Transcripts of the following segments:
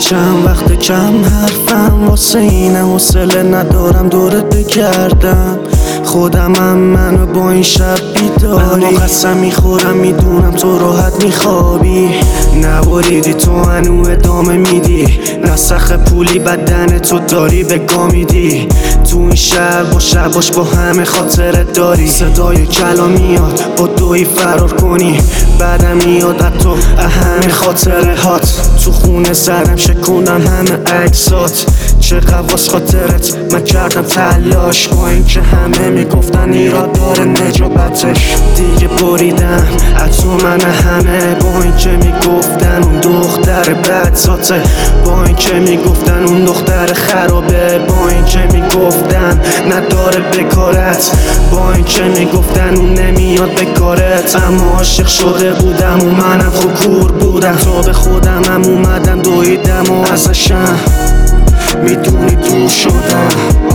چند وقت کم حرفم، واسه اینم حوصله ندارم دورت بگردم. خودمم منو با این شب بیداری، اما قسم میخورم میدونم تو راحت میخوابی. نبریدی تو هنو ادامه میدی، نسخ پولی بدن تو داری به گامیدی. تو این شهر با شباش با همه خاطرت داری. صدای کلا میاد با دوی فرار کنی، بعدم میاد تو همه خاطره هات. تو خونه زدم شکونم همه عکسات، چقدر واس خاطرت من کردم تلاش. با این که همه میگفتن ایراد داره نجابتش، دیگه بریدم از تو من همه. با این که میگفتن اون دختر بدذاته، با این که میگفتن اون دختر خرابه، با این که میگفتن نداره بکارت، با این که میگفتن اون نمیاد بکارت. اما عاشق شده بودم و منم خوب کور بودم، تو به خودم هم اومدم دویدم و ازشم میدونی دور شدم.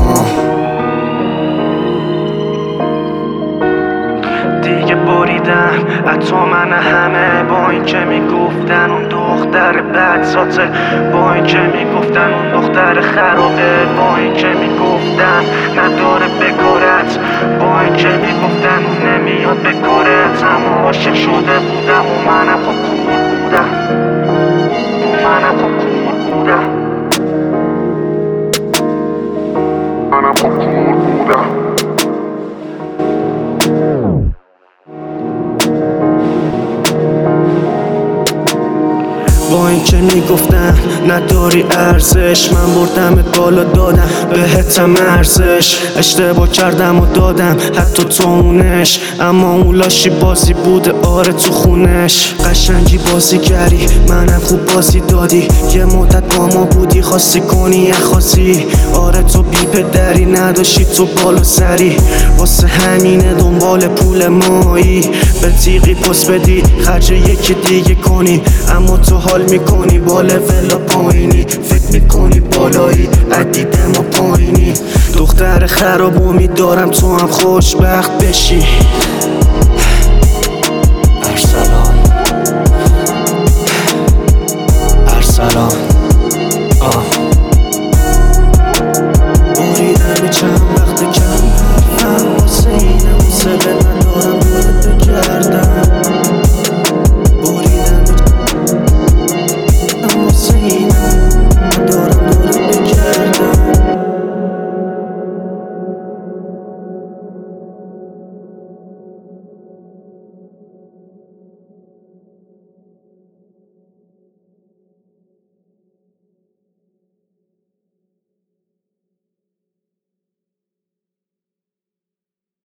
دیگه بریدم از تو من همه، با این که میگفتن اون دختر بدذاته، با این که میگفتن اون دختر خرابه، با این که میگفتن نداره بکارت، با این که میگفتن اون نمیاد بکارت. اما عاشق شده بودم و منم خوب کور بودم، منم خوب کور بودم، منم خوب کور بودم. با این که میگفتن نداری ارزش، من بردمت بالا دادم بهتم ارزش. اشتباه کردم و دادم حتی تو اونش، اما اون لاشی بازی بوده آره تو خونش. قشنگی بازی کردی منم خوب بازی دادی، یه مدت با ما بودی خواستی کنی اخاسی. آره تو بی پدری نداشتی تو بالا سری، واسه همینه دنبال پول مایی. به تیغی پس بدی خرج یکی دیگه کنی، اما تو حال میکنی با لولا پایینی، فکر میکنی بالایی عدید ما پایینی. دختر خراب امید دارم تو هم خوشبخت بشی.